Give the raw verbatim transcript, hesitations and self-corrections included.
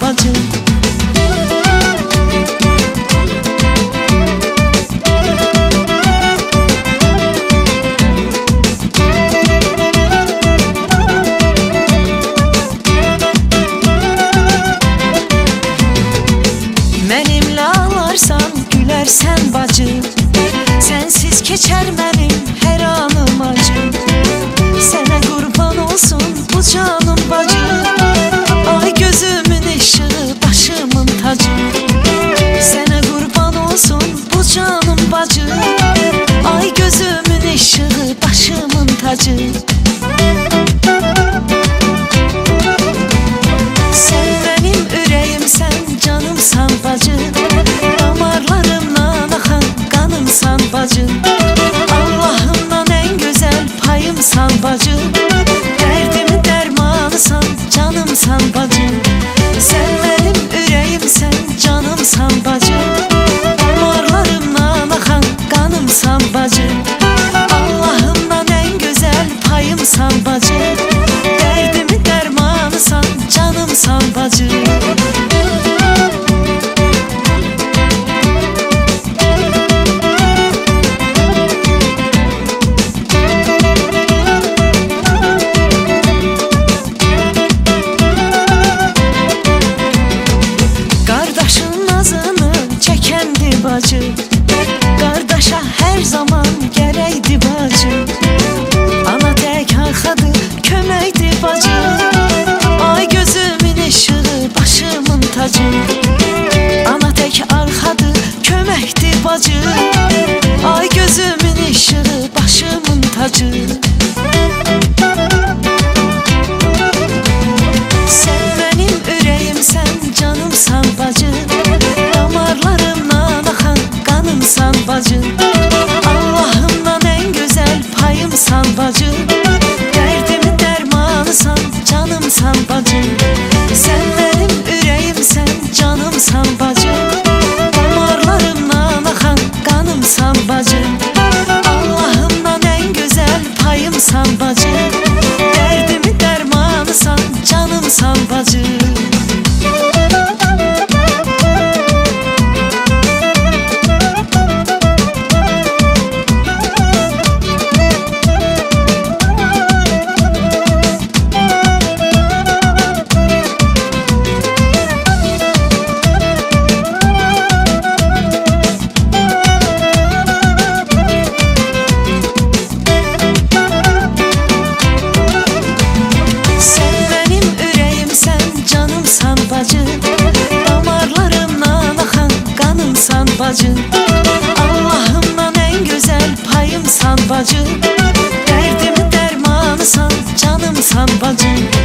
bacı. Mənimlə ağlarsan, gülərsən bacı. Sənsiz keçər mənim hər anım acı. Sənə qurban olsun bu canım bacı. Ay gözümün işığı, başımın tacı. Sənə qurban olsun bu canım bacı. Ay gözümün işığı, başımın tacı. Sən mənim ürəyimsən, canımsan bacı. Damarlarımdan axan qanımsan bacı. Allahımdan ən gözəl payımsan bacı. Dərdimin dərmanısan, canımsan bacı. Sən mənim ürəyimsən, canımsan bacı. Damarlarımdan axan qanımsan bacı. Allahımdan ən gözəl payımsan bacı. Dərdimin dərmanısan, canımsan bacı. Bacı, qardaşa hər zaman gərəkdi bacı. Ana tək arxadır, köməkdir bacı. Ay gözümün işığı, başımın tacı. Ana tək arxadır, köməkdir bacı. Ay gözümün işığı, başımın tacı. Sən mənim ürəyimsən, canımsan bacı. Damarlarımdan axan qanımsan bacı. Allahımdan ən gözəl payımsan bacı. Dərdimin dərmanısan, canımsan bacı. Sən mənim ürəyimsən, canımsan bacı. Damarlarımdan axan qanımsan bacı. Allahımdan ən gözəl payımsan bacı. Dərdimin dərmanısan, canımsan bacı. Damarlarımdan axan qanımsan bacı. Allahımdan ən gözəl payımsan bacı. Dərdimin dərmanısan, canımsan bacı.